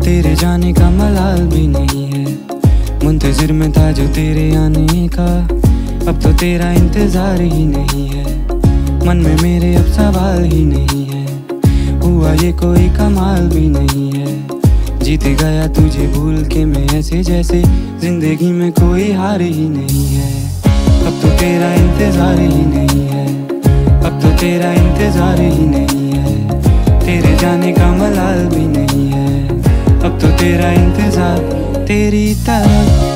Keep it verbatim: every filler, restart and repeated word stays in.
तेरे जाने का मलाल भी नहीं है, मुंतजिर में था जो तेरे आने का, अब तो तेरा इंतजार ही नहीं है। मन में मेरे अब सवाल ही नहीं है, हुआ ये कोई कमाल भी नहीं है। जीत गया तुझे भूल के मैं ऐसे जैसे जिंदगी में कोई हार ही नहीं है। अब तो तेरा इंतजार ही नहीं है, अब तो तेरा इंतजार ही नहीं है। तेरे जाने का मलाल भी नहीं है, अब तो तेरा इंतजार तेरी तरफ